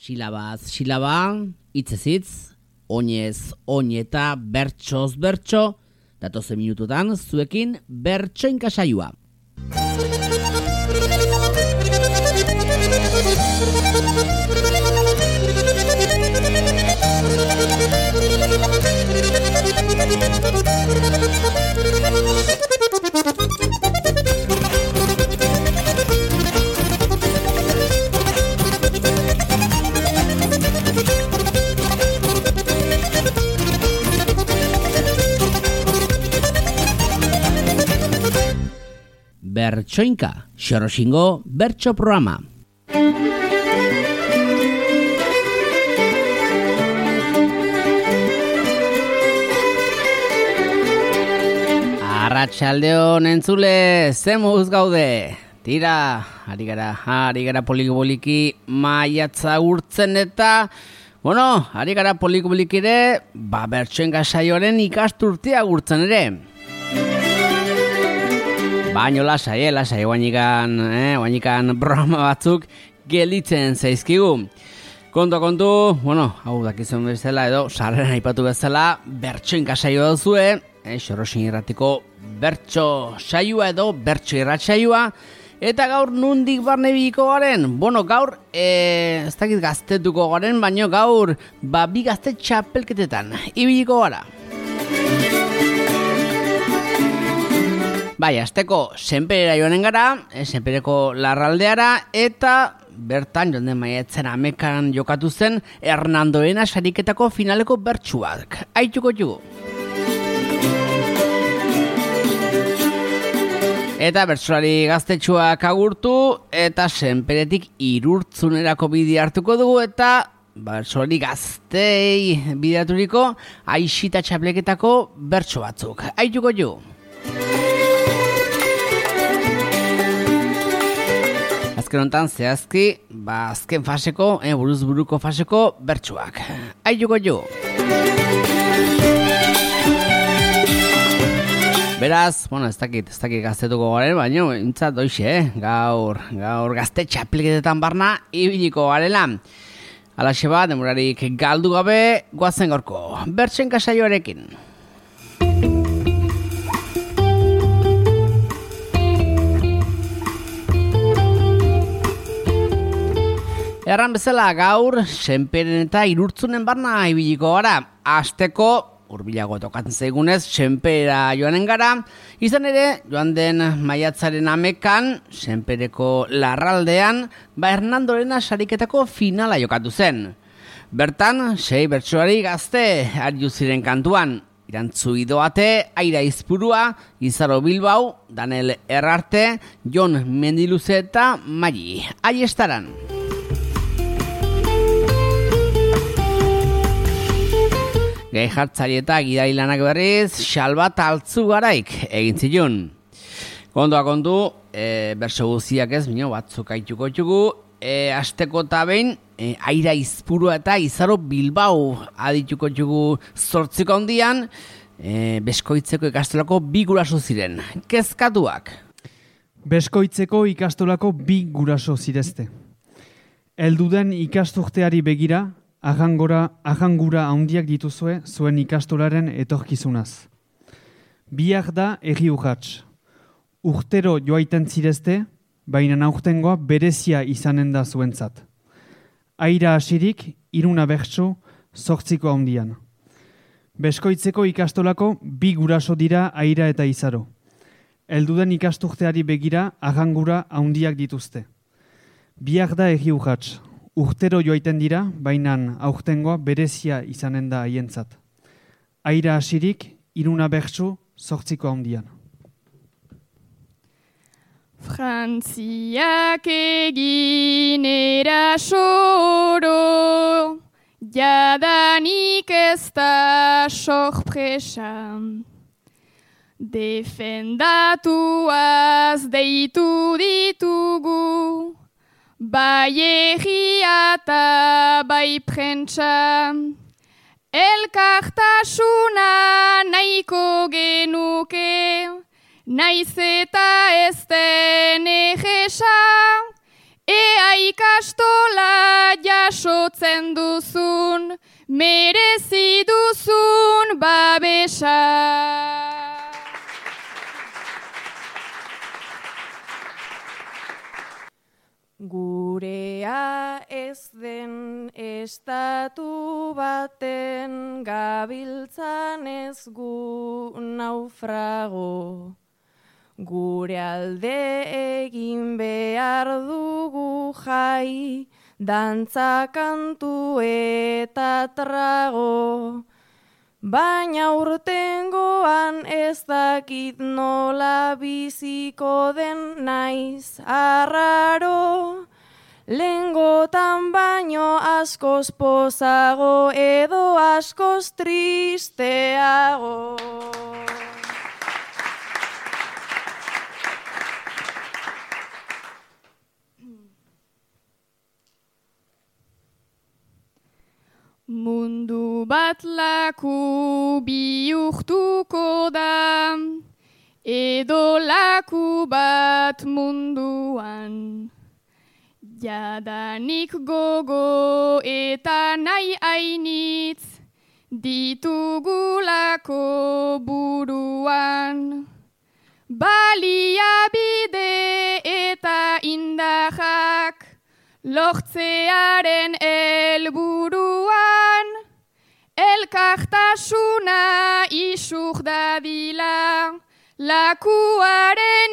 Silabaz silaba, hitzez hitz, oinez oineta, bertsoz bertso, datozen minututan zuekin bertsoinka saioa. Bertsoinka, Xoroxingo bertso programa. Arratsaldeon entzule, zemuz gaude. Tira, ari gara poliki maiatza urtzen eta, ari gara poliki ere, bertsoinka saioaren ikasturtea urtzen ere. Baino lasai, guainikan programa batzuk gelitzen zaizkigu. Kontu, hau dakizuen bezala edo, sarreran aipatu bezala, bertsoinka saioa duzue, Xoroxin irratiko bertso saioa edo bertso irrat saioa, eta gaur nundik barne biliko garen? Gaur, ez dakit gaztetuko garen, baino gaur, bi gazte txapelketetan, ibiliko gara. Bai, azteko senperera joanen gara, senpereko larraldeara, eta bertan joan den maiatzen amekan jokatu zen Hernandoena sariketako finaleko bertsuak. Aituko jugu. Eta bertsolari gaztetxuak agurtu, eta senperetik Irurtzunerako bide hartuko dugu, eta bertsolari gaztei bideaturiko Aixita txapleketako bertso batzuk. Aituko jugu. Azken honetan zehazki, azken faseko, buruz-buruko faseko bertsuak. Aituko jo. Beraz, ez dakit gaztetuko garen, baina intzat doixe, gaur gazte txapelketetan barna ibiliko garela. Alaxe bat, demurarik galdu gabe, goazen gaurko bertsoinka saioarekin. Erran bezala gaur, senperen eta Irurtzunen barna ibiliko gara. Asteko, hurbilago tokatzen zaigunez, senperera joanen gara. Izan ere, joan den maiatzaren amekan, senpereko larraldean, Hernandorena sariketako finala jokatu zen. Bertan, 6 bertsoari gazte aritu ziren kantuan. Irantzu Idoate, Aira Izpurua, Izaro Bilbao, Daniel Errarte, Jon Mendiluze eta Mari. Ahi estaran. Gai jartzari eta gidari lanak berriz, Xalbat Altzugaraik egin zilun. Kontu, berso guziak ez, batzuk aituko txugu, asteko eta behin, Aira Izpurua eta Izaro Bilbao adituko txugu 8 handian, Beskoitzeko ikastolako 2 guraso ziren. Kezkatuak. Beskoitzeko ikastolako 2 guraso zirezte. Elduden ikasturteari begira, ahangura handiak dituzue zuen ikastolaren etorkizunaz. Biak da egi urratx. Urtero joaiten zirezte, baina aurtengoa berezia izanen da zuentzat. Aira hasirik, 3 bertso 8 handian. Beskoitzeko ikastolako 2 guraso dira Aira eta Izaro. Elduden ikasturteari begira ahangura handiak dituzte. Biak da egi urratx. Urtero joaiten dira, baina aurtengoa berezia izanen da haientzat. Aira hasirik, 3 bertso 8 handian. Frantziak egin erasoro, jadanik ez da sorpresa. Defendatuaz deitu ditugu, bai egia eta bai prentsa, elkartasuna nahiko genuke, naiz eta ez den egesa, ea ikastola jasotzen duzun, merezi duzun babesa. Gurea ez den estatu baten gabiltzan ez gu naufrago. Gure alde egin behar dugu jai, dantza kantu eta trago. Baina urtengoan ez dakit nola biziko den naiz arraro. Lengotan baino askoz pozago edo askoz tristeago. Mundu bat laku bihurtuko da, edo laku bat munduan. Jadanik gogo eta nahi ainitz, ditugulako buruan. Baliabide eta indarrak, lortzearen helburuan, elkartasuna isur dadila, lakuaren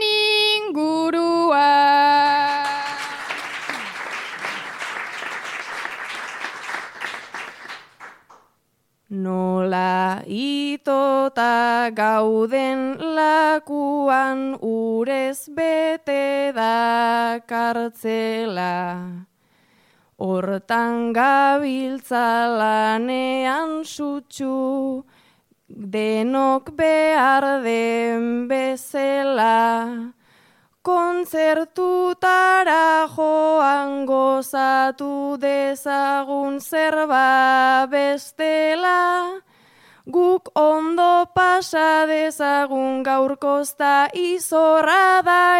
inguruan. Nola itota gauden lakuan urez bete da kartzela. Hortan gabiltza lanean sutsu, denok behar den bezala. Kontzertutara joan gozatu dezagun zerba bestela, guk ondo pasa dezagun gaurkozta izorra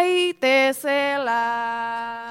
daitezela.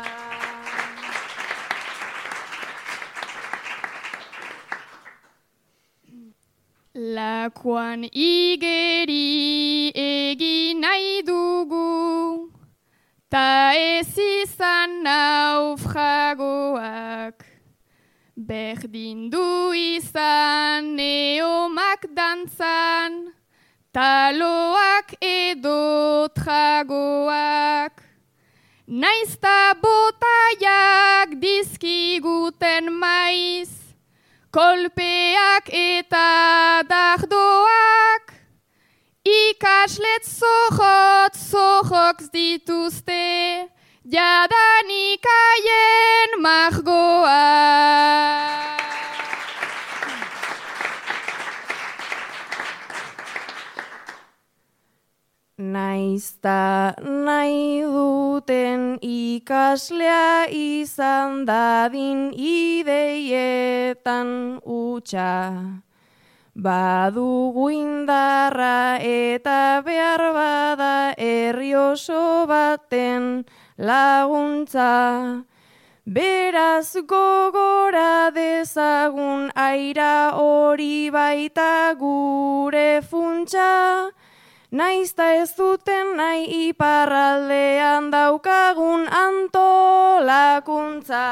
Lakuan igeri egin nahi dugu, ta ez izan naufragoak. Berdin du izan neomak dantzan, taloak edo tragoak. Naizta botaiak dizkiguten maiz, kolpeak eta dardoak. Ikaslet zohok dituzte, jadanik haien margoa. Naizta nahi duten ikaslea izan dadin ideietan utxa. Badugu indarra eta behar bada herri oso baten laguntza. Beraz gogora dezagun aira hori baita gure funtsa. Naizta ez duten nahi iparraldean daukagun antolakuntza.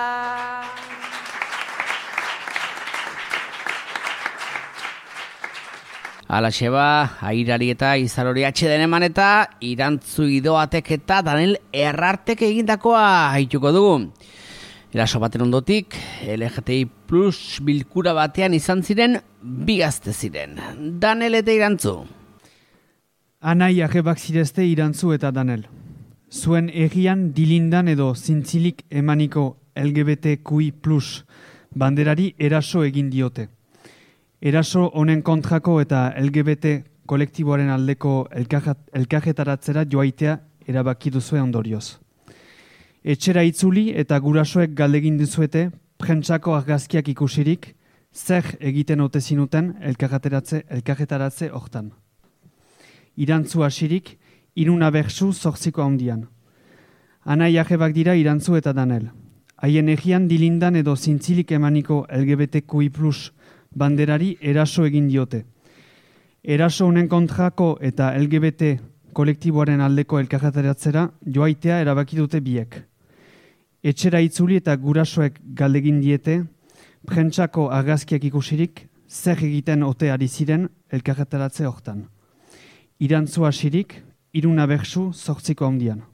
Alaxe ba, airari eta izarori atxeden eman eta irantzu idoatek eta Danel Errartek egindakoa haituko dugu. Eraso baten ondotik, LGTBI Plus bilkura batean izan ziren bi gazte ziren. Danel eta irantzu. Anai arrebak zirezte irantzu eta Danel. Zuen egian dilindan edo zintzilik emaniko LGBTQI Plus banderari eraso egin diote. Eraso honen kontrako eta LGBT kolektiboaren aldeko elkarretaratzera joaitea erabaki duzue ondorioz. Etxera itzuli eta gurasoek galdegin dizuete prentsako argazkiak ikusirik zer egiten ote zinuten elkarretaratze hortan. Irantzu hasirik, 3 bertsu 8 handian. Anai arrebak dira irantzu eta Danel. haien egian dilindan edo zintzilik emaniko LGBTQI+ banderari eraso egin diote. Eraso honen kontrako eta LGBT kolektiboaren aldeko elkarretaratzera joaitea erabaki dute biek. Etxera itzuli eta gurasoek galdegin diete, prentsako argazkiak ikusirik, zer egiten ote ari ziren elkarretaratze hortan. Irantzu hasirik, 3 bertsu 8 handian.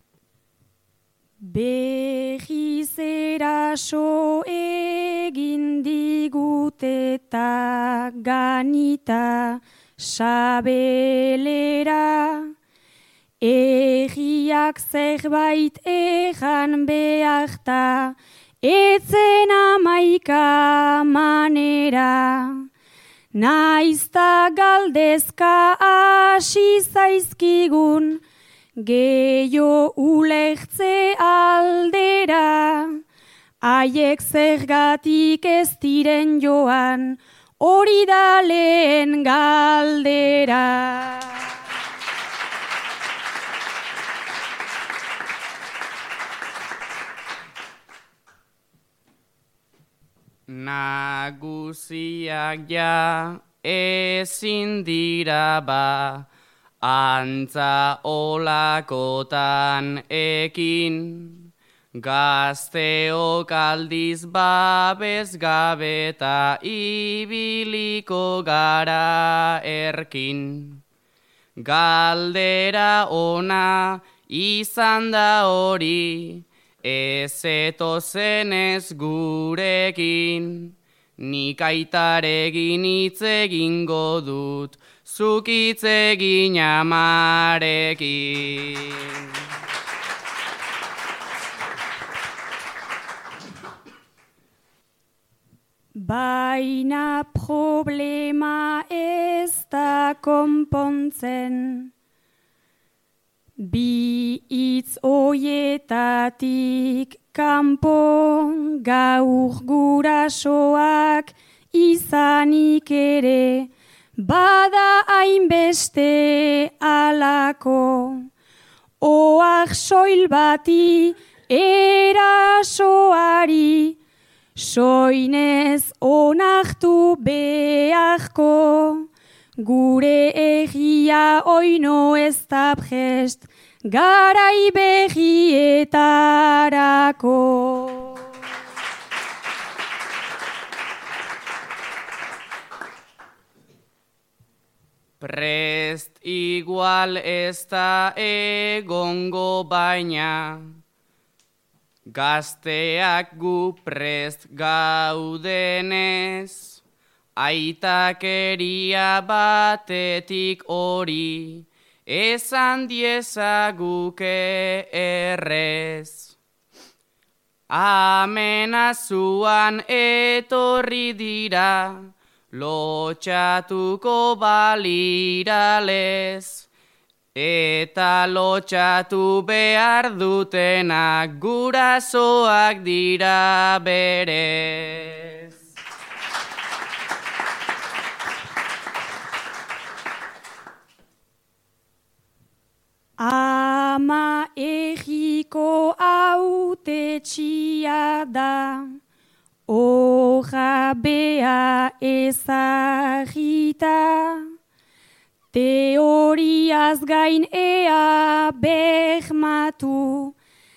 Berriz eraso egin diguteta ganita sabelera, egiak zerbait egan beharta, etzen 11 manera. Naizta galdezka hasi zaizkigun, gehiago ulertze aldera, haiek zergatik ez diren joan, hori da lehen galdera. Nagusiak ja ezin dira ba, antza olakotan ekin, gazteok aldiz babes gabeta ibiliko gara erkin. Galdera ona izan da hori, ez etozenez gurekin, nik aitaregin hitz egingo dut, zuk hitz egin amarekin. Baina problema ez da konpontzen, bi hitz oietatik kanpo gaur gurasoak izanik ere, bada hainbeste alako, oak soil bati erasoari, soinez onartu beharko, gure egia oino ez da prest, garai berrietarako. Prest igual ez da egongo baina, gazteak gu prest gaudenez, aitakeria batetik hori, esan diezaguke errez. Amenazuan etorri dira, lotxatuko baliralez, eta lotxatu behar dutenak gurasoak dira berez. Ama egiko hautetxia da, hoja bea ezagita, teoriaz gain ea behmatu,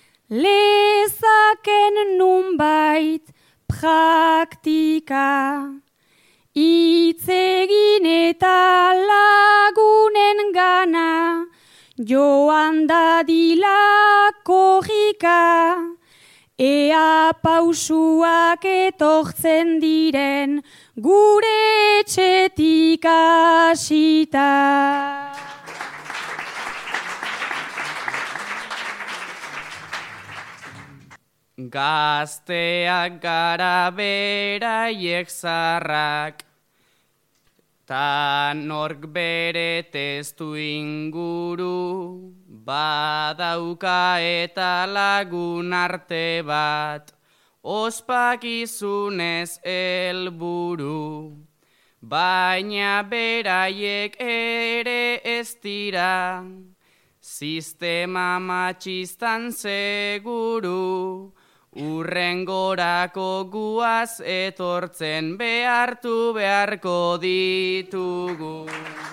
lezaken nunbait praktika, itzegin eta lagunen gana, joan dadila korrika, ea pausuak etortzen diren gure etxetik hasita. Gazteak gara beraiek zarrak, ta nork bere testu inguru, badauka eta lagun arte bat, ospakizunez helburu. Baina beraiek ere ez dira, sistema matxistan seguru, urrengorako guaz etortzen behartu beharko ditugu.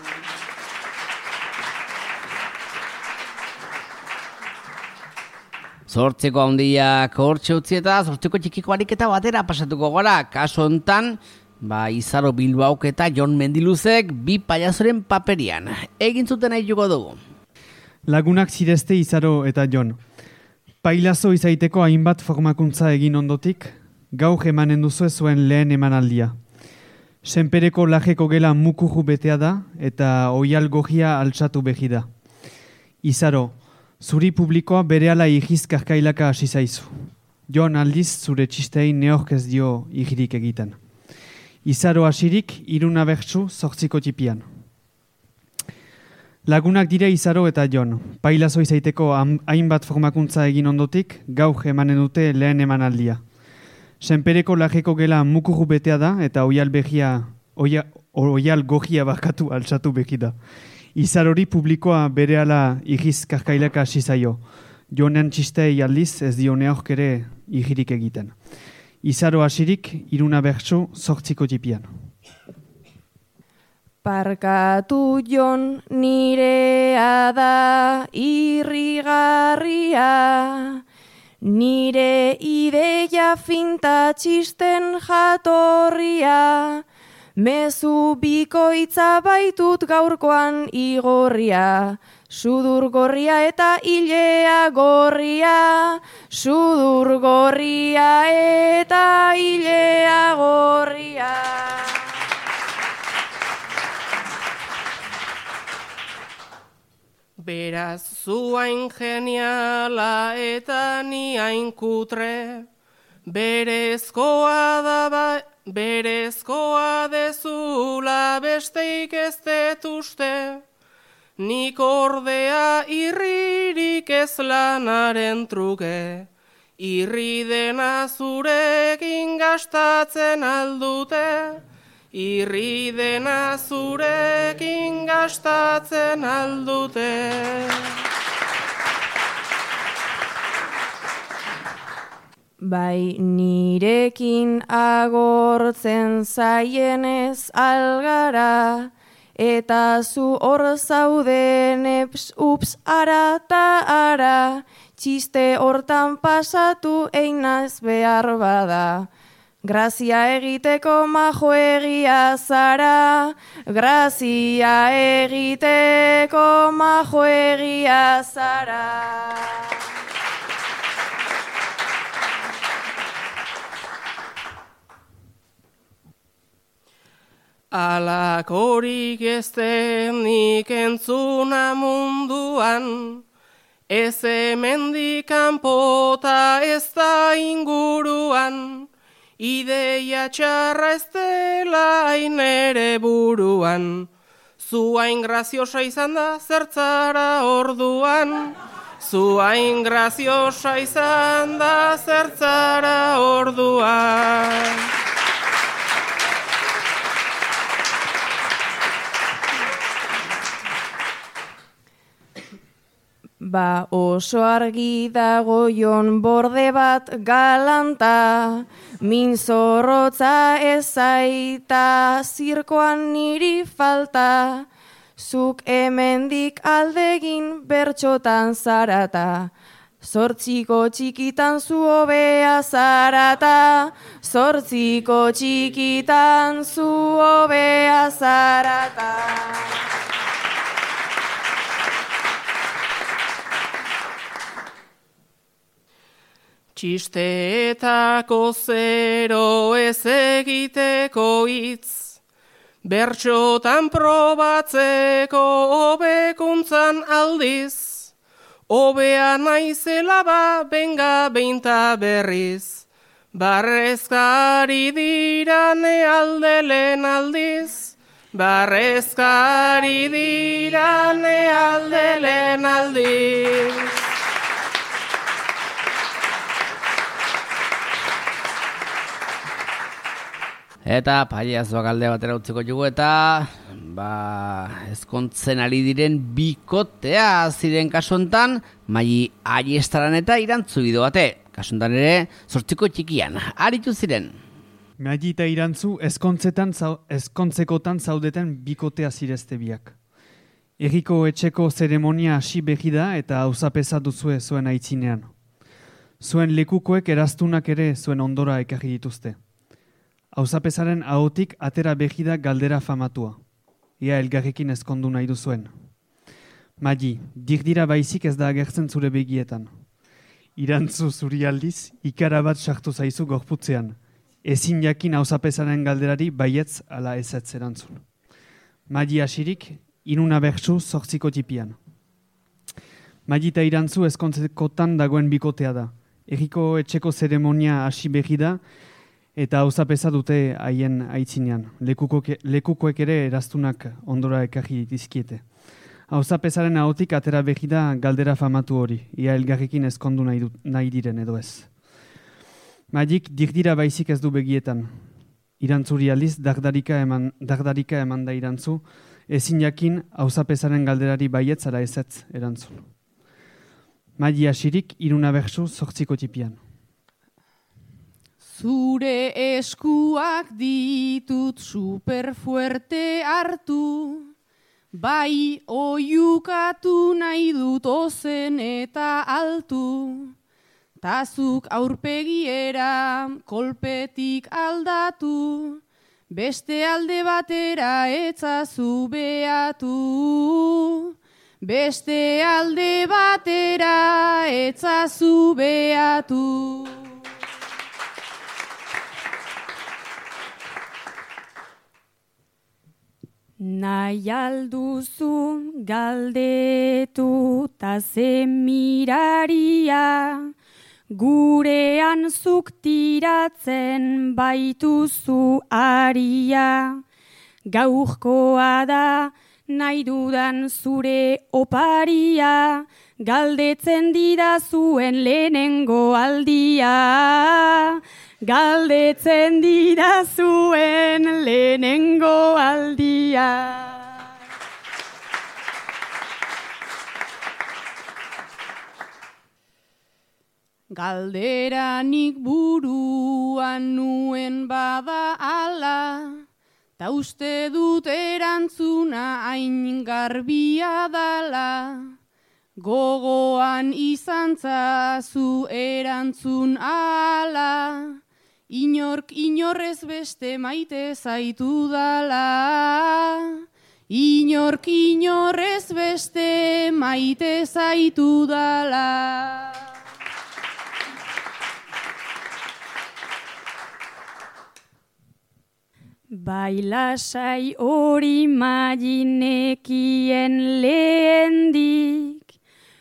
Zortzeko handiak hortxe utzi eta zortzeko txikiko ariketa batera pasatuko gara. Kaso hontan, Izaro Bilbaok eta Jon Mendiluzek bi pailazoren paperian. Egin zuten aituko dugu. Lagunak zirezte Izaro eta Jon. Pailazo izaiteko hainbat formakuntza egin ondotik, gaur emanen duzue zuen lehen emanaldia. Senpereko lajeko gela mukuju betea da eta oial gogia altxatu behi da. Izaro, zuri publikoa berehala igiz karkailaka hasi zaizu. Jon aldiz zure txistei neork ez dio igirik egiten. Izaro hasirik 3 bertsu 8 tipian. Lagunak dira Izaro eta Jon. Pailazo izaiteko hainbat formakuntza egin ondotik, gaur emanen dute lehen emanaldia. Senpereko lajeko gela mukuru betea da eta oial gogia barkatu altxatu behi da. Izarori publikoa berehala igiz karkailaka hasi zaio. Jonen txistei aldiz ez dio neork ere igirik egiten. Izaro hasirik 3 bertsu 8 tipian. Barkatu Jon nirea da irrigarria, nire ideia finta txisten jatorria, mezu bikoitza baitut gaurkoan igorria, sudur gorria eta ilea gorria, sudur gorria eta ilea gorria. Beraz zu hain geniala eta ni hain kutre, berezkoa dezula besteik ez dut uste, nik ordea irririk ez lanaren truke, irri dena zurekin gastatzen aldute, irri dena zurekin gastatzen aldute. Bai nirekin agortzen zaienez algara, eta zu hor zauden ups ara ta ara, txiste hortan pasatu einaz behar bada. Grazia egiteko majoegia zara, grazia egiteko majoegia zara. Alakorik ez denik entzuna munduan, ez hemendik kanpota ez da inguruan, ideia txarra ez dela ere buruan, zu hain graziosa izan da zertzara orduan, zu hain graziosa izan da zertzara orduan. Ba oso argi dago Jon borde bat galanta, min zorrotza ez zaita zirkoan niri falta, zuk hemendik aldegin bertxotan zarata, 8 txikitan zu hobea zarata, 8 txikitan zu hobea zarata. Txisteetako zero ez egiteko hitz, bertxotan probatzeko hobekuntzan aldiz, hobea naizela benga beinta berriz, barrezkari dirane aldelen aldiz, barrezkari dirane aldelen aldiz. Eta pailazoak alde batera utziko jugu eta ezkontzen ari diren bikotea ziren kasu hontan, Mai Aiestaran eta Irantzu Bidobate. Kasuntan ere, 8ko txikian, aritu ziren. Magi eta Irantzu ezkontzekotan zaudeten bikotea zirezte biak. Erriko etxeko zeremonia hasi behi da eta auzapeza duzue zuen aitzinean. Zuen lekukoek eraztunak ere zuen ondora ekarri dituzte. Auzapezaren ahotik atera behi da galdera famatua. Ia elgarrekin ezkondu nahi duzuen. Magi, dirdira baizik ez da agertzen zure begietan. Irantzu zuri aldiz, ikara bat sartu zaizu gorputzean. Ezin jakin auzapezaren galderari baietz ala ezetz erantzun. Magi hasirik, inuna bertsu 8ko tipian. Magi eta Irantzu ezkontzekotan dagoen bikotea da. Erriko etxeko zeremonia hasi behi da eta auzapeza dute haien aitzinean. Lekukoek ere eraztunak ondora ekarri dizkiete. Auzapezaren ahotik atera behi da galdera famatu hori, ia elgarrekin ezkondu nahi diren edo ez. Magik dirdira baizik ez du begietan. Irantzuri aldiz dardarika eman da Irantzu, ezin jakin auzapezaren galderari baietzara ezetz erantzun. Magi hasirik iruna bersu 8ko tipian. Zure eskuak ditut superfuerte hartu, bai oiukatu nahi dut ozen eta altu, tazuk aurpegiera kolpetik aldatu, beste alde batera etzazu beatu, beste alde batera etzazu beatu. Nahi alduzu galdetu ta ze miraria, gurean zuk tiratzen baituzu aria. Gaurkoa da nahi dudan zure oparia, galdetzen didazuen lehenengo aldia. Galdetzen didazuen lehenengo aldia. Galderanik buruan nuen bada ala, ta uste dut erantzuna hain garbia dala. Gogoan izan zazu erantzun ala, inork inorrez beste maite zaitu dala. Inork inorrez beste maite zaitu dala. Bai lasai hori maginekien lehendik,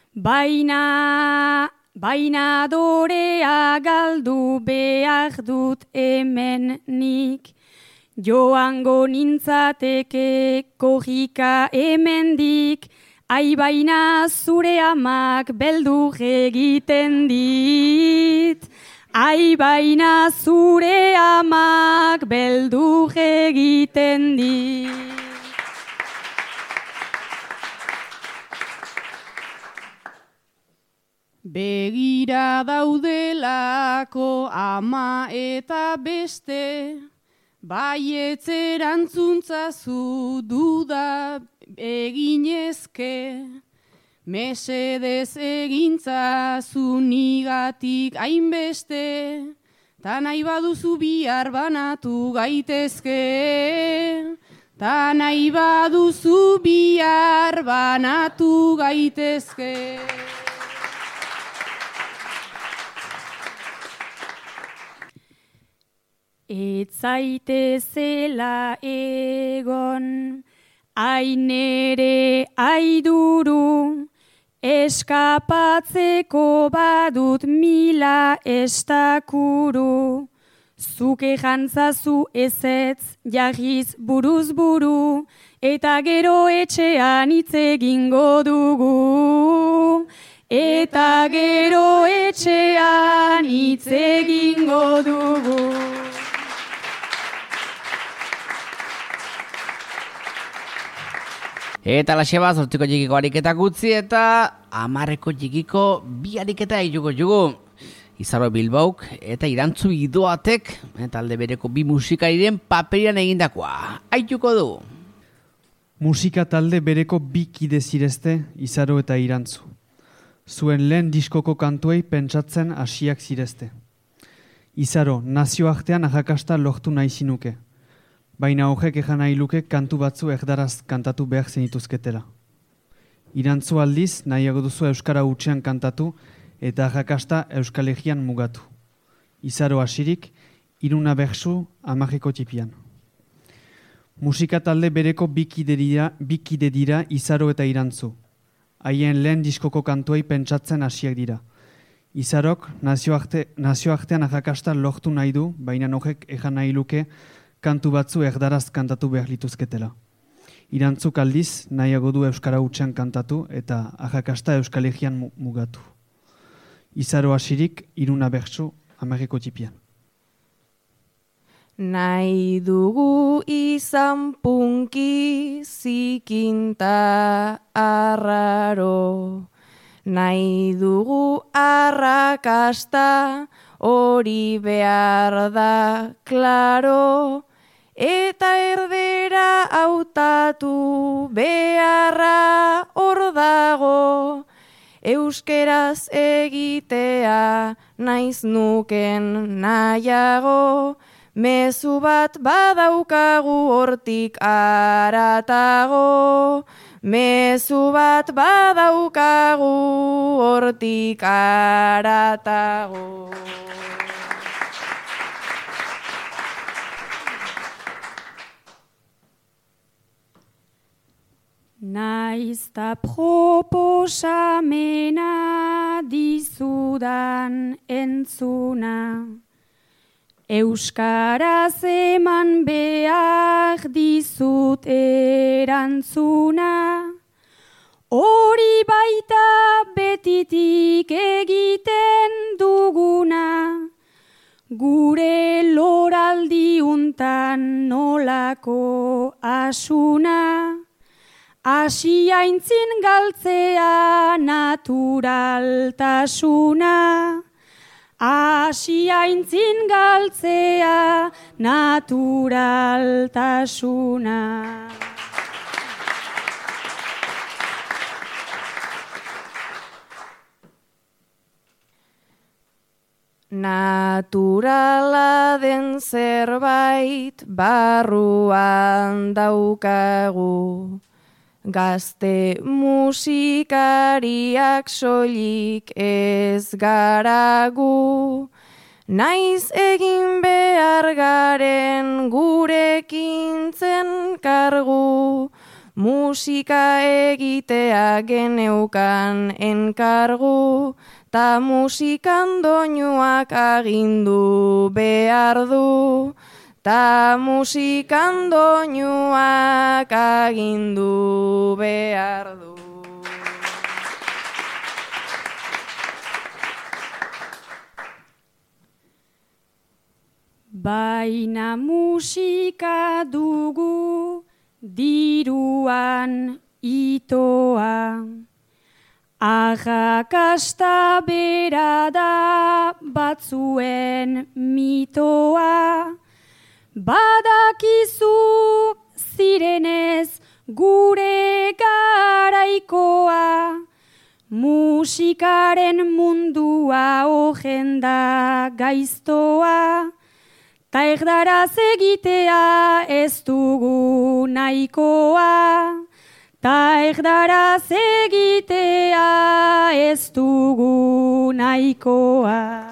baina dorea galdu behar dut hemen nik. Joango nintzateke korrika hemendik, ai baina zure amak beldur egiten dit. Ai baina zure amak beldur egiten dit. Begira daudelako ama eta beste, baietz erantzuntzazu duda eginezke. Mesedez egintzazu nigatik hainbeste, ta nahi baduzu bihar banatu gaitezke. Ta nahi baduzu bihar banatu gaitezke. Etzaitezela egon, ainere aiduru, eskapatzeko badut mila estakuru. Zuke jantzazu ezetz jarriz buruz buru, eta gero etxean hitz egingo dugu. Eta gero etxean hitz egingo dugu. Eta laxe bat, 8ko txikiko ariketa gutzi eta 10ko txikiko bi ariketa ituko jugu. Izaro Bilbauk eta Irantzu Idoatek talde bereko bi musikariren paperian egindakoa. Aituko du. Musika talde bereko bi kide zirezte, Izaro eta Irantzu. Zuen lehen diskoko kantuei pentsatzen hasiak zirezte. Izaro, nazioartean arrakasta lortu nahi zinuke. Baina horrek ejan nahi luke kantu batzu erdaraz kantatu behar zenituzketela. Irantzu aldiz nahiago duzu euskara hutsean kantatu eta arrakasta Euskal Herrian mugatu. Izaro hasirik, Iruna bersu amarreko tipian. Musika talde bereko bi kide dira Izaro eta Irantzu. Haien lehen diskoko kantuei pentsatzen hasiak dira. Izarok nazioartean arrakasta lortu nahi du, baina horrek ejan nahi luke kantu batzu erdaraz kantatu behar lituzketela. Irantzuk aldiz nahiago du euskara hutsean kantatu eta arrakasta Euskal Herrian mugatu. Izaro hasirik, Iruna bersu amarreko tipian. Nahi dugu izan punki zikinta arraro, nahi dugu arrakasta hori behar da klaro, eta erdera hautatu beharra hor dago, euskeraz egitea naiz nuken nahiago, mezu bat badaukagu hortik aratago, mezu bat badaukagu hortik aratago. Naizta proposamena dizudan entzuna, euskaraz eman behar dizut erantzuna, hori baita betitik egiten duguna, gure loraldi untan nolako asuna, hasi aintzin galtzea naturaltasuna, hasi aintzin galtzea naturaltasuna. Naturala den zerbait barruan daukagu, gazte musikariak soilik ez garagu, naiz egin behar garen gurekin zen kargu, musika egitea geneukan enkargu, ta musikan doinuak agindu behar du, ta musikan doinuak agindu behar du. Baina musika dugu diruan itoa, arrakasta bera da batzuen mitoa, badakizu zirenez gure garaikoa, musikaren mundua ogenda gaiztoa, ta erdaraz egitea ez dugu nahikoa, ta erdaraz egitea ez dugu nahikoa.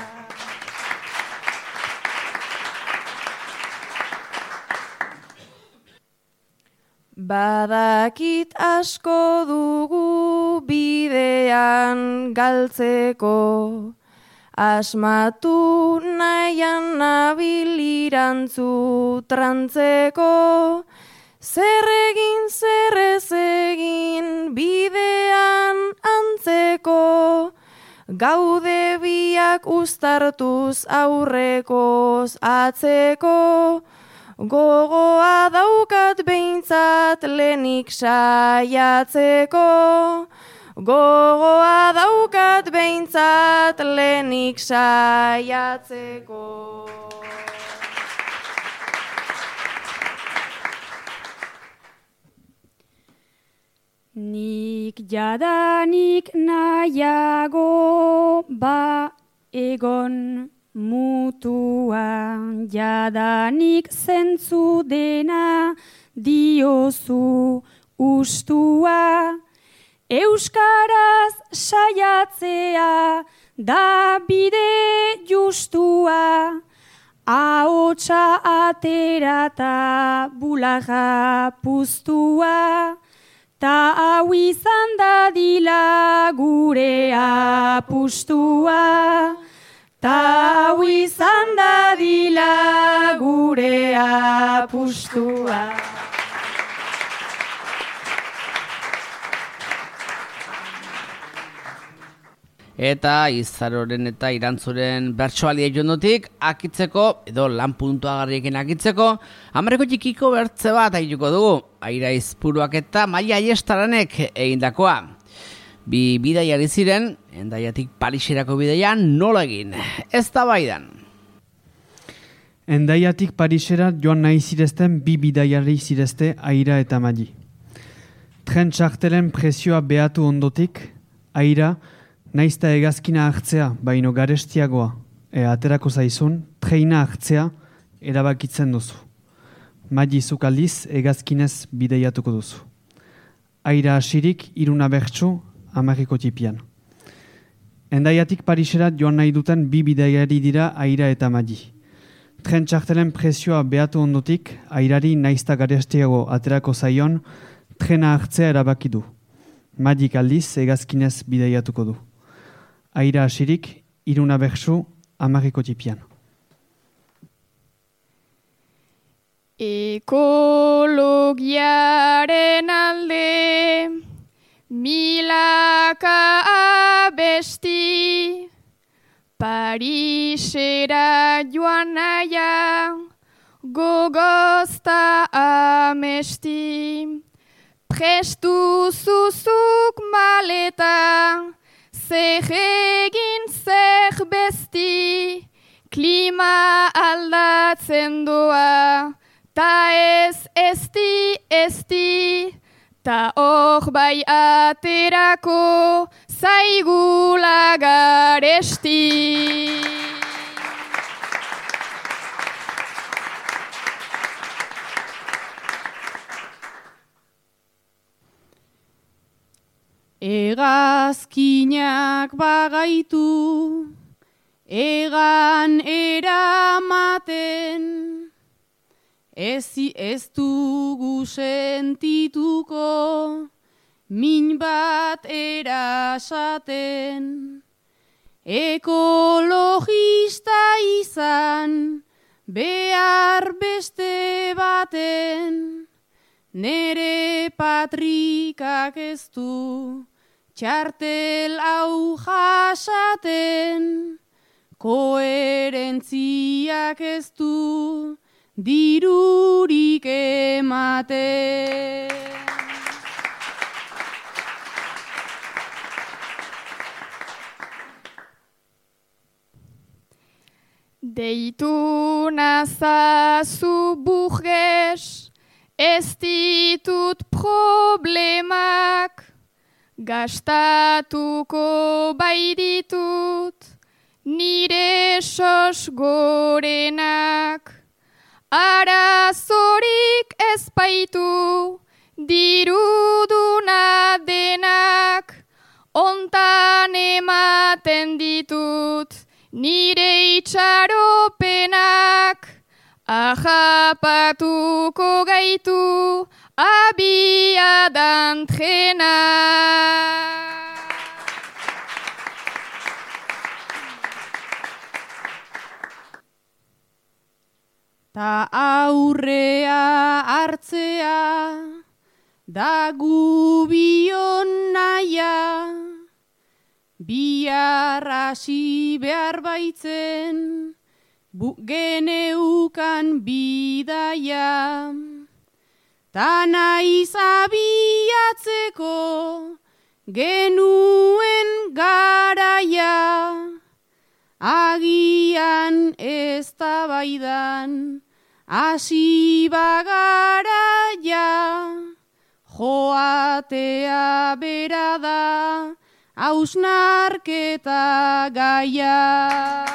Badakit asko dugu bidean galtzeko, asmatu nahian nabil irantzu trantzeko, zer egin zer ez egin bidean antzeko, gaude biak uztartuz aurrekoz atzeko, gogoa daukat behintzat lenik saiatzeko, gogoa daukat behintzat lehenik saiatzeko. Nik jadanik nahiago egon mutuan, jadanik zentzu dena diozu ustua, euskaraz saiatzea da bide justua, ahotsa aterata bulaga puztua, ta hau izan dadila gure apustua, ta hau izan dadila gure apustua. Eta Izaroren eta Irantzuren bertsoaldia jondotik akitzeko, edo lan puntuagarriekin akitzeko, Hamarreko txikiko bertze bat aituko dugu, Aira Izpuruak eta Maia Aiestaranek egindakoa. Bi bidaiari ziren, Hendaiatik Pariserako bidaia nola egin, ez da baidan. Hendaiatik Parisera joan nahi zirezten bi bidaiari zirezte Aira eta Mai. Tren txartelen prezioa behatu ondotik, Aira, naizta hegazkina hartzea, baino garestiagoa, aterako zaizun, treina hartzea erabakitzen duzu. Mai zuk aldiz hegazkinez bidaiatuko duzu. Aira hasirik 3 abertsu Hamarreko tipian. Hendaiatik Parisera joan nahi duten bi bidaiari dira Aira eta Mai. Tren txartelen prezioa behatu ondotik, Airari naizta garestiago aterako zaion, trena hartzea erabaki du. Maik aldiz hegazkinez bidaiatuko du. Aira hasirik 3 abertsu Hamarreko tipian. Ekologiaren alde milaka abesti, Parisera joan naia gogozta amesti. Prestu zuzuk maleta, zer egin zer besti, klima aldatzen doa, ta ez esti, ta hor bai aterako zaigula garesti. Hegazkinak bagaitu, egan eramaten, ez dugu sentituko, min bat erasaten. Ekologista izan, behar beste baten, nere patrikak ez du, txartel hau jasaten, koherentziak ez du, dirurik ematen. Deitu nazazu burges, ez ditut problemak, gastatuko bai ditut nire sos gorenak. Arazorik ez baitu diruduna denak, ontan ematen ditut nire itxaropenak. Ahapatuko gaitu abiadan trenak. Ta aurrea hartzea da gubion naia, bihar hasi behar baitzen, geneukan bidaia. Ta naiz abiatzeko genuen garaia, agian eztabaidan, hasi bagaraia, joatea bera da, hausnarketa gaia.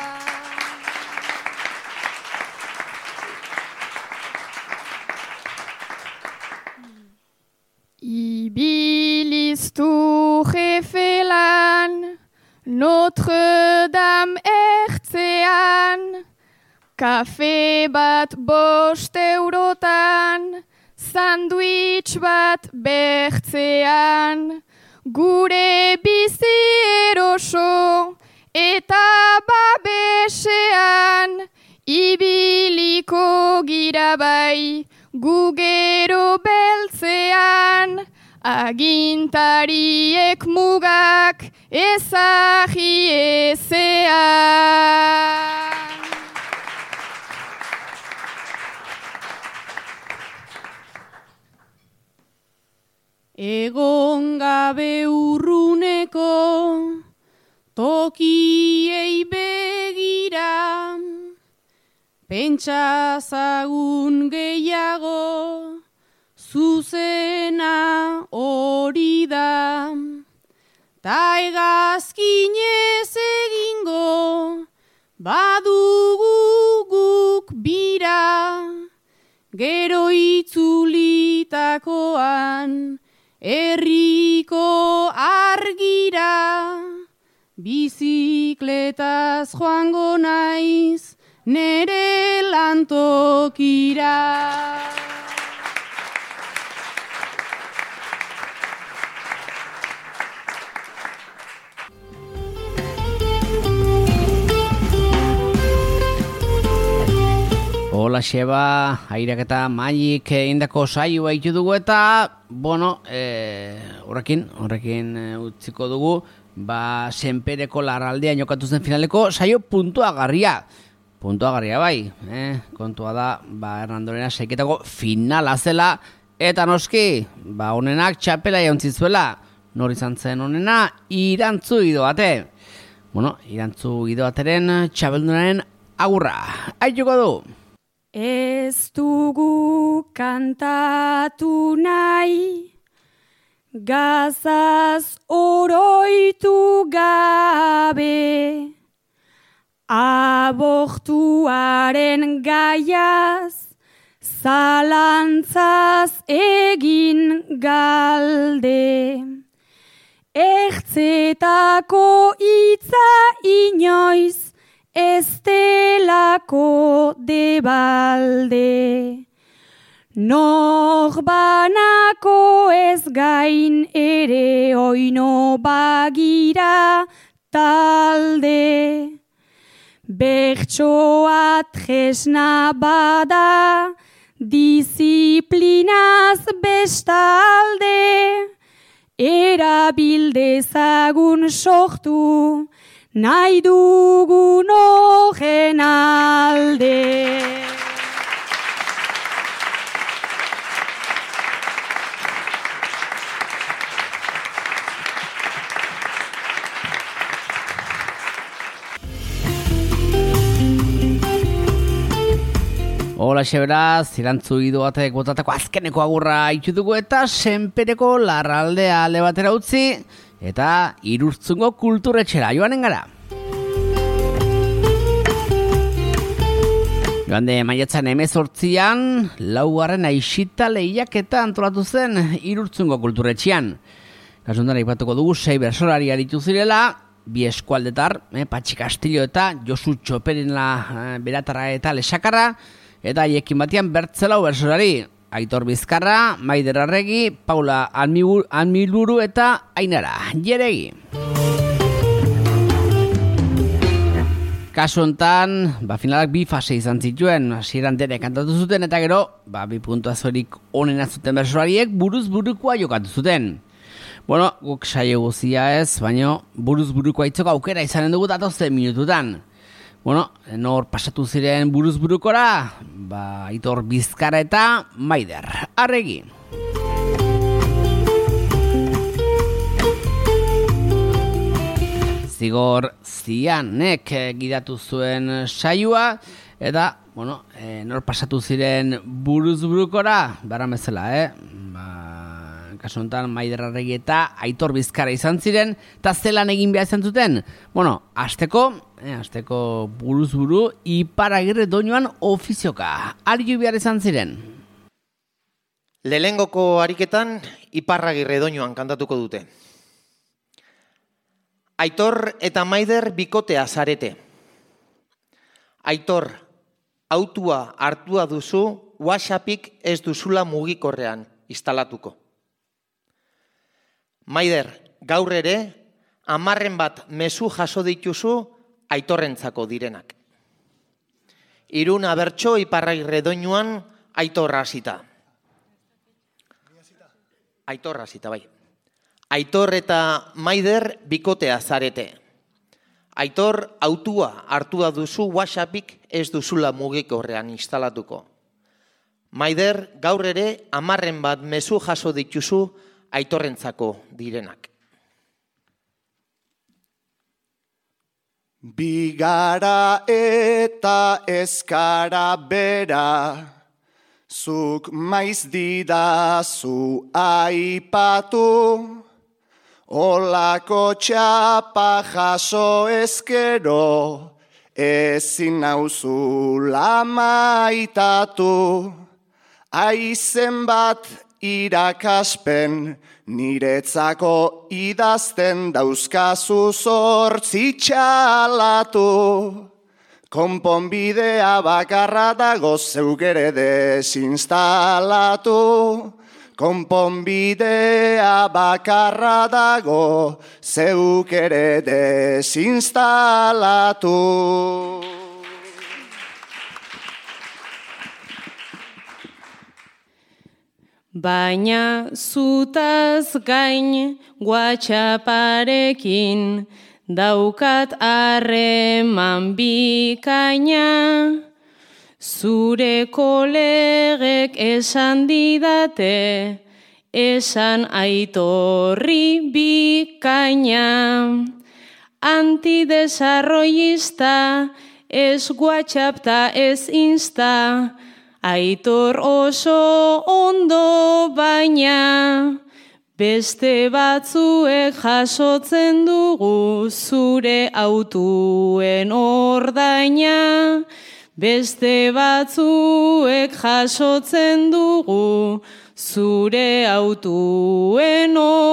Ibiliztu jefelan, Notre-Dame ertzean, kafe bat 5 eurotan, sandwich bat bertzean, gure bizi eroso eta babesean, ibiliko gira bai, gu gero beltzean, agintariek mugak ezagi ezean. Egon gabe urruneko tokiei begira, pentsazagun gehiago, zuzena hori da. Ta hegazkinez egingo, badugu guk bira, gero itzulitakoan, herriko argira, bizikletaz joango naiz, nere lantokira. Hola Xeba, airak eta maik indako saio baitu dugu eta, bueno, horrekin utziko dugu, Senpereko Larraldean jokatu zen finaleko saio puntuagarria bai, kontua da, Hernandorena saiketako finala zela, eta noski, honenak txapela jauntzi zuela, nor izan zen honena, Irantzu Idoate. Bueno, Irantzu Idoateren txabeldunaren agurra, aituko du. Ez dugu kantatu nahi, gazaz oroitu gabe, abortuaren gaiaz, zalantzaz egin galde. Ertzetako hitza inoiz, ez delako debalde. Norbanako ez gain ere oino bagira talde. Bertsoa tresna bada, disiplinaz bestalde. Erabildezagun sortu, nahi dugun horren alde. Hola Xeberaz, Irantzu Idoatek botatako azkeneko agurra itxu dugu eta Senpereko Larraldea alde batera utzi eta Irurtzungo kulturetxera joanen gara. Joan de maiatzan 18an, 4. Aixita lehiaketa antolatu zen Irurtzungo kulturetxean. Kasuntan aipatuko dugu 6 bersolari aritu zirela, 2 eskualdetar, Patxi Castillo eta Josu Txoperina Beratarra eta Lesakarra, eta haiekin batian Bertzelau bersolari, Aitor Bizkarra, Maider Arregi, Paula Almiluru eta Ainara Jeregi. Kasu hontan, finalak 2 fase izan zituen, hasieran dene kantatu zuten eta gero, 2 puntuazorik onena zuten bersolariek buruz burukoa jokatu zuten. Bueno, guk saio guzia ez, baina buruz burukoa itzoko aukera izanen dugu datozen minututan. Bueno, nor pasatu ziren buruz burukora, Aitor Bizkarra eta Maider Arregi. Zigor Zianek gidatu zuen saioa, eta, nor pasatu ziren buruz burukora, bezala, kasu honetan Maider Arregi eta Aitor Bizkara izan ziren, eta zelan egin behar izan zuten? Asteko buruz buru Ipar Agirre Doinuan ofizioka, aritu behar izan ziren. Lehengoko ariketan Ipar Agirre Doinuan kantatuko dute. Aitor eta Maider bikotea zarete. Aitor, autua hartua duzu, WhatsAppik ez duzula mugikorrean instalatuko. Maider, gaur ere, 10 bat mezu jaso dituzu Aitorrentzako direnak. Irun abertxo Ipar Agirre Doinuan Aitor hasita. Aitor hasita, bai. Aitor eta Maider bikotea zarete. Aitor autua hartua duzu WhatsAppik ez duzula mugikorrean instalatuko. Maider, gaur ere 10 bat mezu jaso dituzu Aitorrentzako direnak. Bigara eta ezkara bera, zuk maiz didazu aipatu, olako txapa jaso ezkero, ezin nauzula maitatu, aizen bat irakaspen, niretzako idazten dauzkazu 8 txalatu. Konponbidea bakarra dago zeuk ere desinstalatu. Konponbidea bakarra dago zeuk ere desinstalatu. Baina zutaz gain WhatsApparekin daukat harreman bikaina. Zure kolegek esan didate, esan Aitorri bikaina. Antidesarrollista, ez WhatsApp ta ez Insta, Aitor oso ondo baina, beste batzuek jasotzen dugu zure autuen ordaina. Beste batzuek jasotzen dugu zure autuen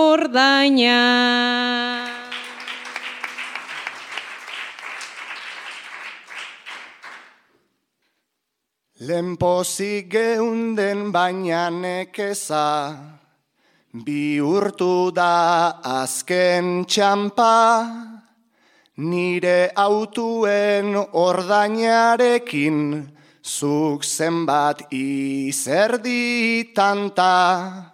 ordaina. Lehenpozik geunden baina nekeza, bihurtu da azken txampa, nire autuen ordainarekin, zuk zenbat izerdi tanta.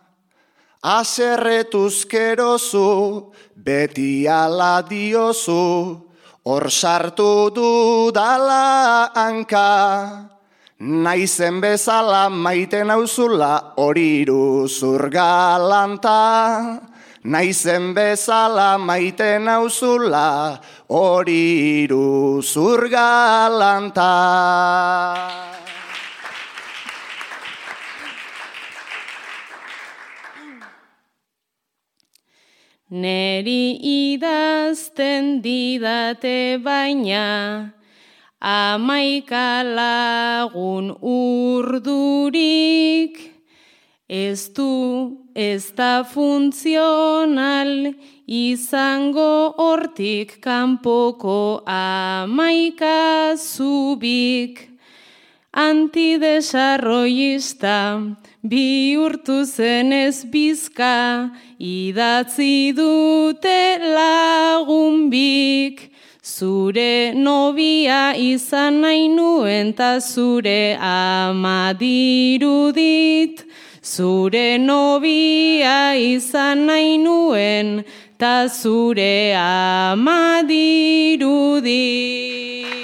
Aserretuzkerozu, beti ala diozu, hor sartu dudala hanka. Naizen bezala maiten nauzula hori iruzur galanta. Naizen bezala maiten nauzula hori iruzur galanta. Neri idazten didate baina, 11 lagun urdurik, ez da funtzional izango hortik kanpoko 11 zubik. Antidesarrollista bihurtu zenez bizka, idatzi dute lagunbik. Zure nobia izan nahi nuen ta zure ama dirudit. Zure nobia izan nahi nuen ta zure ama dirudit.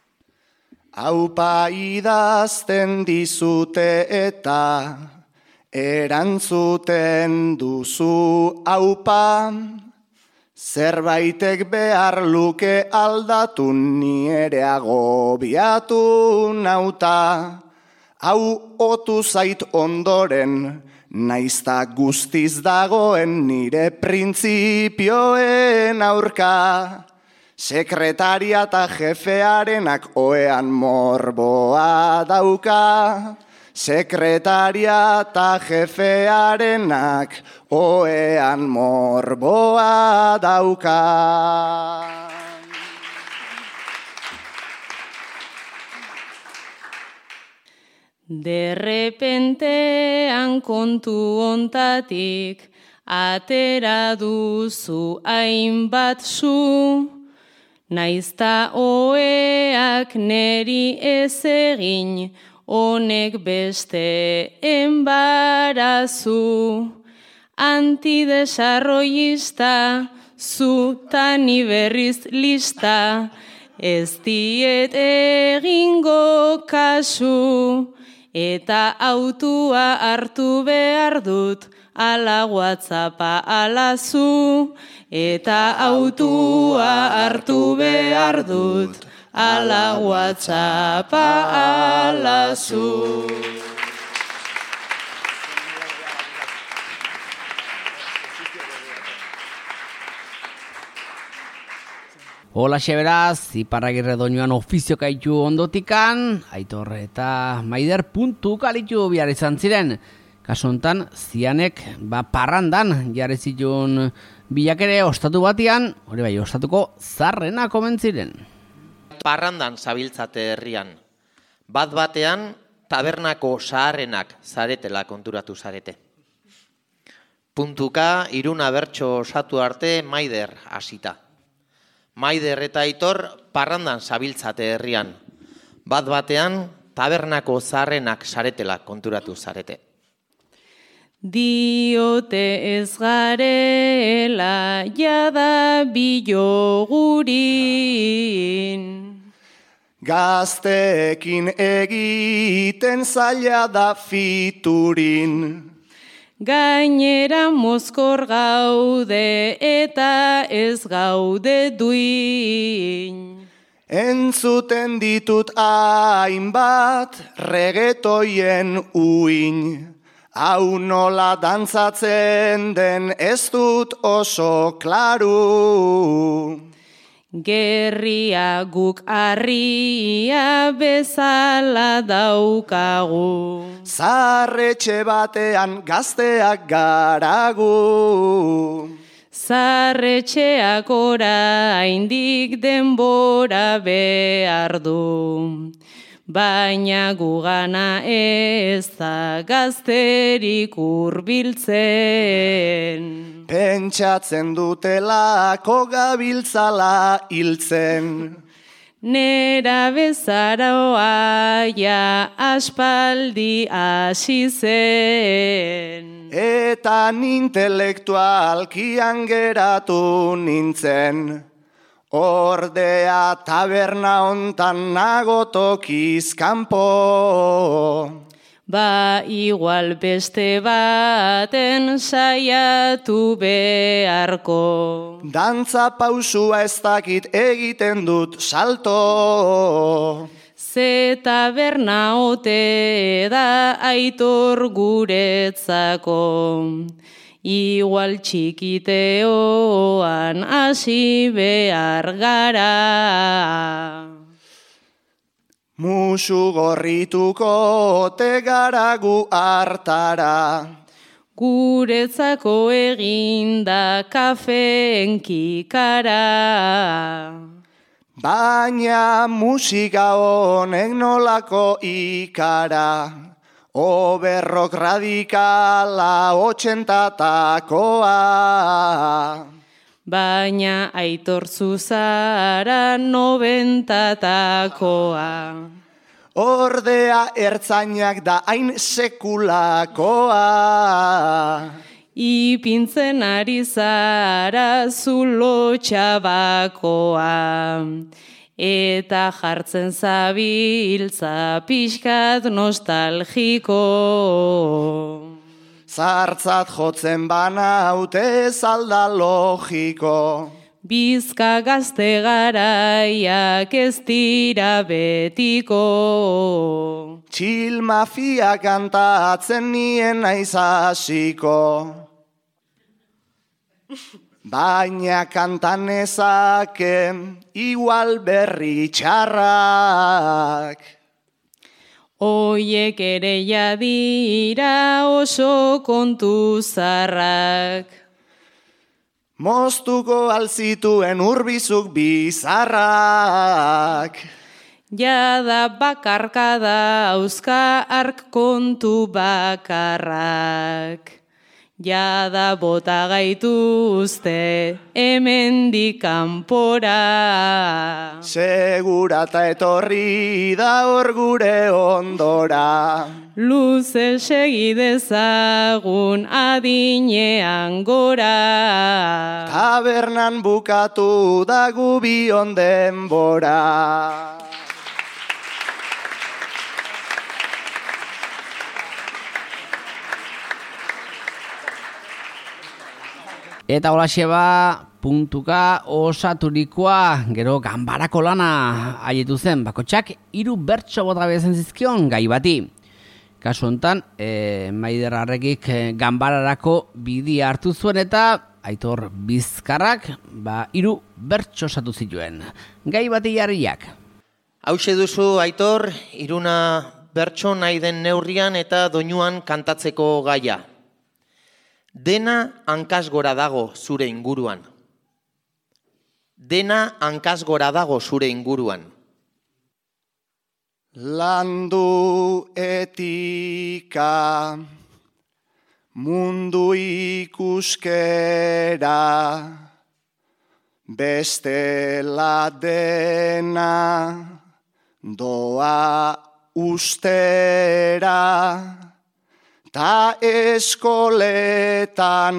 Aupa idazten dizute eta Erantzuten duzu aupa, zerbaitek behar luke aldatu ni ere agobiatu nauta. Hau otu zait ondoren, naizta guztiz dagoen nire printzipioen aurka. Sekretaria eta jefearenak oean morboa dauka. Sekretaria eta jefearenak oean morboa dauka. Derrepentean kontu ontatik atera duzu hainbat zu, naizta oeak neri ez egin, honek beste enbarazu. Antidesarrollista, zu tani berriz lista, ez diet egingo kasu. Eta autua hartu behar dut, ala WhatsAppa ala zu. Eta autua hartu behar dut, ala WhatsAppa ala zu. Hola beraz, Iparragirre doinuan ofizio kaitu ondotikan, Aitor eta Maider puntu kalitu bihar izan ziren. Kasu hontan, zianek parrandan jarri zituen bilak ere ostatu batian, hori bai ostatuko zarrena komen ziren. Parrandan zabiltzate herrian. Bat batean, tabernako zaharrenak zaretela konturatu zarete. Puntuka, Iruna bertso osatu arte Maider hasita. Maider eta Aitor parrandan zabiltzate herrian. Bat batean, tabernako zaharrenak zaretela konturatu zarete. Diote ez garela jada bilogurin. Gazteekin egiten zaila da fiturin. Gainera mozkor gaude eta ez gaude duin. Entzuten ditut hainbat regetoien uin. Hau nola dantzatzen den ez dut oso klaru. Gerria guk harria bezala daukagu. Zarretxe batean gazteak garagu. Zarretxeak oraindik denbora behar du. Baina gugana ez da gazterik hurbiltzen. Pentsatzen dutelako gabiltzala hiltzen. Nera bezaroa ja aspaldi hasi zen. Eta intelektualkian geratu nintzen. Ordea taberna hontan nago tokiz kanpo. Ba igual beste baten saiatu beharko. Dantza pausua ez dakit egiten dut salto. Ze taberna ote da Aitor guretzako. Igual txikiteoan hasi behar gara. Musu gorrituko tegaragu hartara. Guretzako eginda kafeen kikara. Baina musika honek nolako ikara. Oberrok radikala 80-takoa. Baina Aitor zuzara 90-takoa. Ordea ertzainak da hain sekulakoa. Ipintzen ari zara zulo txabakoa. Eta jartzen zabiltza pixkat nostalgiko. Zartzat jotzen banaute zalda logiko. Bizka gazte garaiak ez dira betiko. Txil mafia kantatzen nien naiz hasiko. Baina kantan ezake igual berri txarrak. Oiek ere jadira oso kontu zarrak. Moztuko alzituen urbizuk bizarrak. Jada bakarkada auska ark kontu bakarrak. Jada bota gaituzte hemendik kanpora. Segurata etorri da hor gure ondora. Luze segi dezagun adinean gora. Tabernan bukatu da gubion denbora. Eta holaxe puntuka osaturikoa, gero ganbarako lana haietu zen, bakotxak 3 bertso bota bezen zizkion gai bati. Kasu hontan, Maider Arregik ganbararako bidia hartu zuen eta Aitor Bizkarrak 3 bertso osatu zituen. Gai bati jarriak. Hauxe duzu, Aitor, 3 bertso nahi den neurrian eta doinuan kantatzeko gaia. Dena hankaz gora dago zure inguruan. Dena hankaz gora dago zure inguruan. Landu etika, mundu ikuskera, bestela dena doa ustera. Ta eskoletan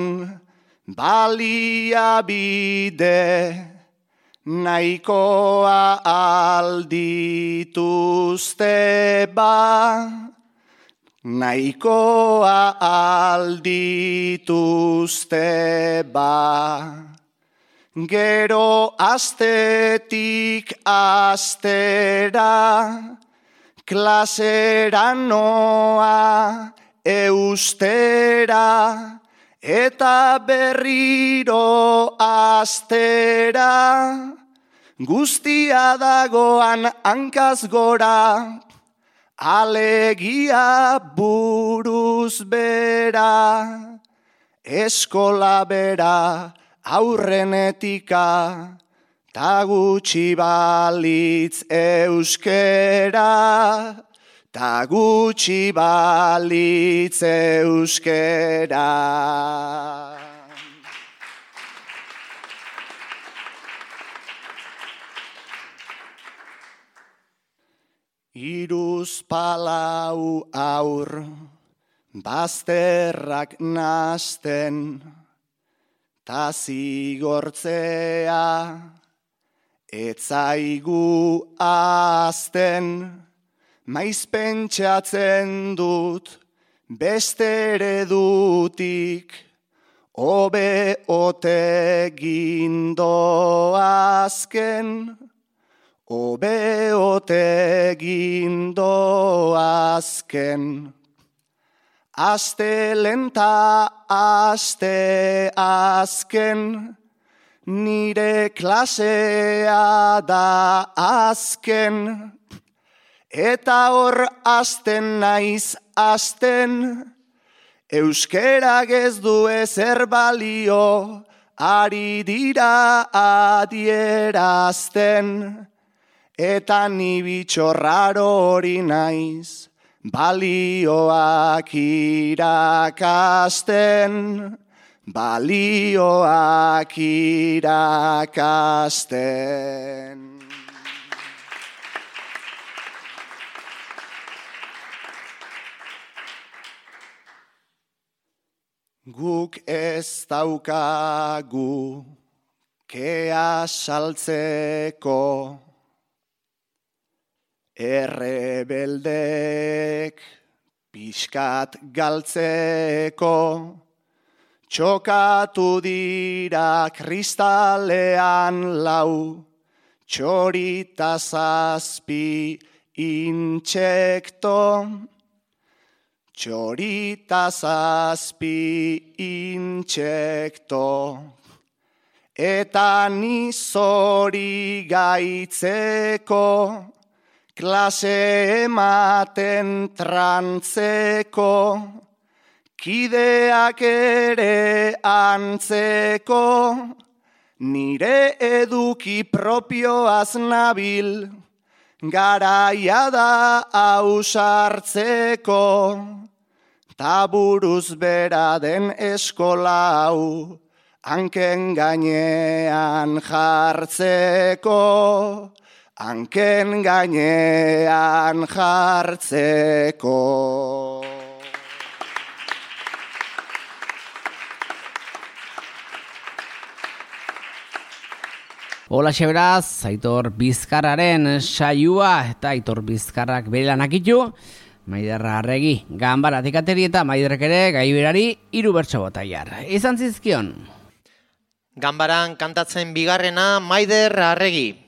baliabide nahikoa aldituzte nahikoa aldituzte Gero astetik astera klasera noa eustera eta berriro astera guztia dagoan hankaz gora alegia buruz bera eskola bera aurrenetika ta gutxi balitz euskera ta gutxi balitz euskera. Hiruzpalau aur bazterrak nasten ta zigortzea etzaigu azten. Maiz pentsatzen dut beste eredutik hobe ote gindoazken, hobe ote gindoazken. Astelen ta aste azken, nire klasea da azken. Eta hor azten naiz azten, euskerak ez du ezer balio, ari dira adierazten. Eta ni bitxo raro hori naiz, balioak irakasten, balioak irakasten. Guk ez daukagu kea saltzeko, errebeldek pixkat galtzeko. Txokatu dira kristalean lau, txorita zazpi intsekto. Txorita zazpi intsekto. Eta ni zori gaitzeko, klase ematen trantzeko, kideak ere antzeko, nire eduki propioaz nabil, garaia da ausartzeko, taburuz bera den eskola hau, hanken gainean jartzeko, hanken gainean jartzeko. Hola beraz, Aitor Bizkarraren saioa eta Aitor Bizkarrak bere lanak ditu. Maider Arregi ganbaratik ateri eta Maiderrek ere gai berari 3 bertso bota jar. Izan zizkion. Ganbaran kantatzen bigarrena Maider Arregi.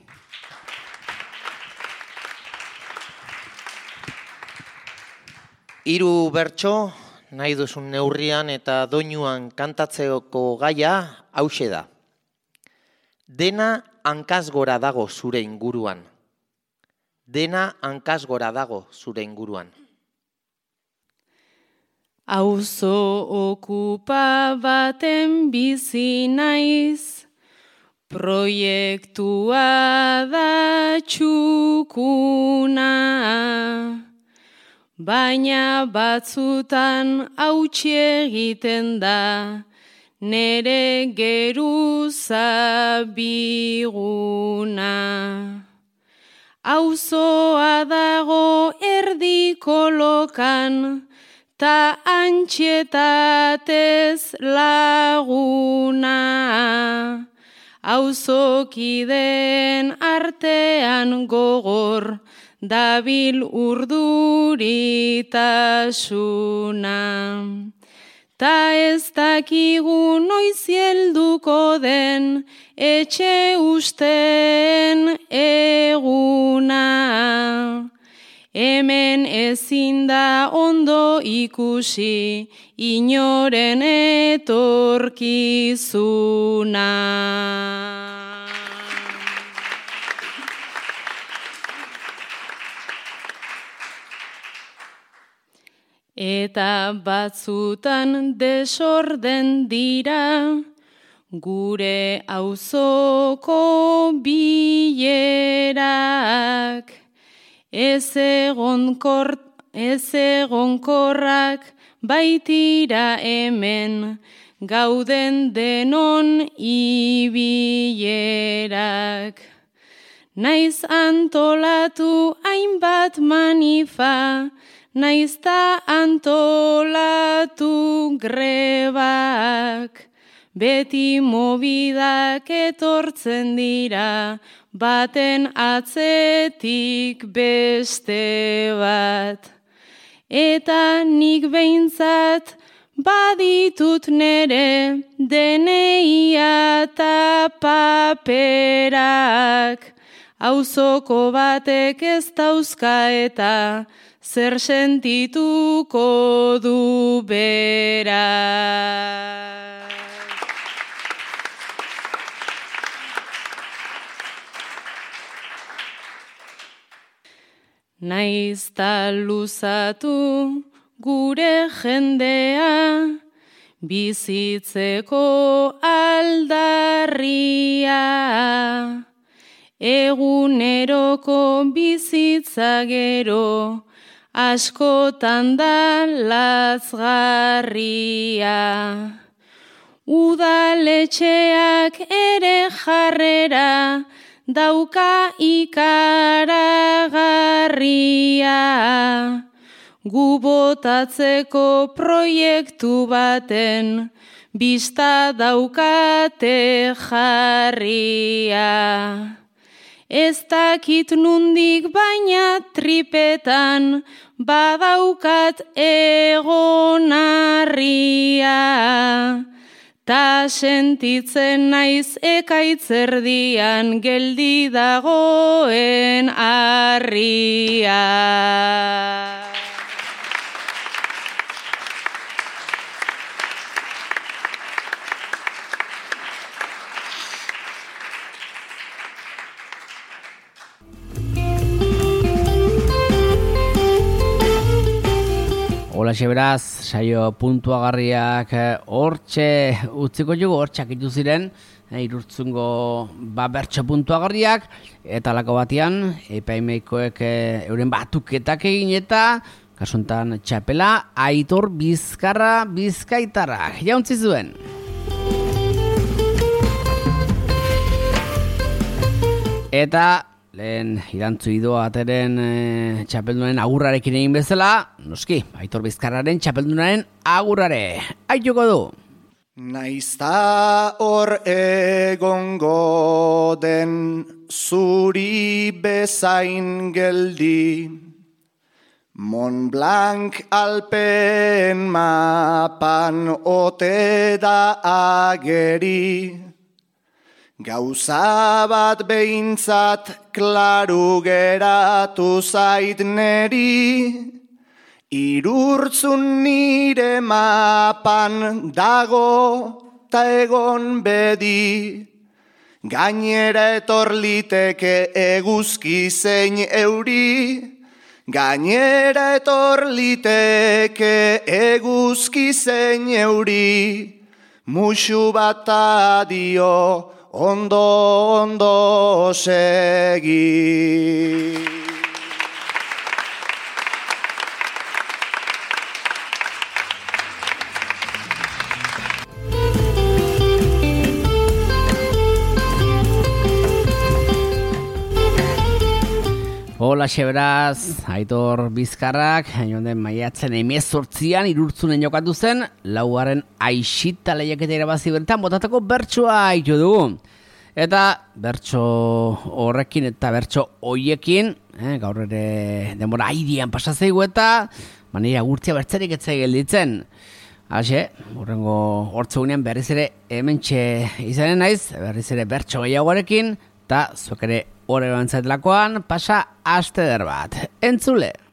Hiru bertso nahi duzun neurrian eta doinuan kantatzeko gaia hauxe da. Dena hankaz gora dago zure inguruan. Dena hankaz gora dago zure inguruan. Auzo okupa baten bizi naiz, proiektua da txukuna, baina batzutan hautsi egiten da, nere geruza biguna. Auzoa dago erdiko lokan, ta antxietatez laguna. Auzokideen artean gogor, dabil urduritasuna. Ta ez dakigu noiz helduko den, etxe usteen eguna. Hemen ezin da ondo ikusi, inoren etorkizuna. Eta batzutan desorden dira, gure auzoko bilerak. Ez egonkorrak baitira hemen, gauden denon ibilerak. Naiz antolatu hainbat manifa, naizta antolatu grebak, beti mobidak etortzen dira, baten atzetik beste bat. Eta nik behintzat baditut nere deneia eta paperak, auzoko batek ez dauzka eta zer sentituko du berak. Naizta luzatu gure jendea, bizitzeko aldarria. Eguneroko bizitza gero, askotan da lazgarria. Udaletxeak ere jarrera, dauka ikaragarria. Gu botatzeko proiektu baten, bista daukate jarria. Ez dakit nundik baina tripetan, badaukat egonarria. Ta sentitzen naiz ekaitzerdian geldi dagoen harria. Hola beraz, saio puntuagarriak hortxe utziko jugu, hortxak ziren, irurtzungo bertso puntuagarriak, eta lako batean, epaimeikoek euren batuketak egin eta, kasuntan txapela, Aitor Bizkarra Bizkaitarrak, jauntzi zuen. Eta lehen irantzu idoa ateren txapeldunaren agurrarekin egin bezala, noski, Aitor Bizkarraren txapeldunaren agurrare. Aituko du! Naizta hor egongo den zuri bezain geldi, Mont Blanc Alpen mapan ote da ageri, Gauza bat behintzat klaru geratu zait neri, Irurtzun nire mapan dago ta egon bedi, Gainera etor liteke eguzki zein euri, Gainera etor liteke eguzki zein euri, Muxu bat adio, ondo segi. Hola beraz, Aitor Bizkarrak, jonden maiatzen 18an Irurtzunen jokatu zen, laugarren Aixita lehiaketa irabazi bertan botatako bertsoa haitu dugu. Eta bertso horrekin eta bertso hoiekin, gaur ere denbora airean pasazeigu eta nire agurtzia bertzerik etzai gelditzen. Hase, horrengo hortzugunean berriz ere hementxe izanen naiz, berriz ere bertso gehiagoarekin, eta zuek ere horre bantzatelakoan pasa aste der bat. Entzule!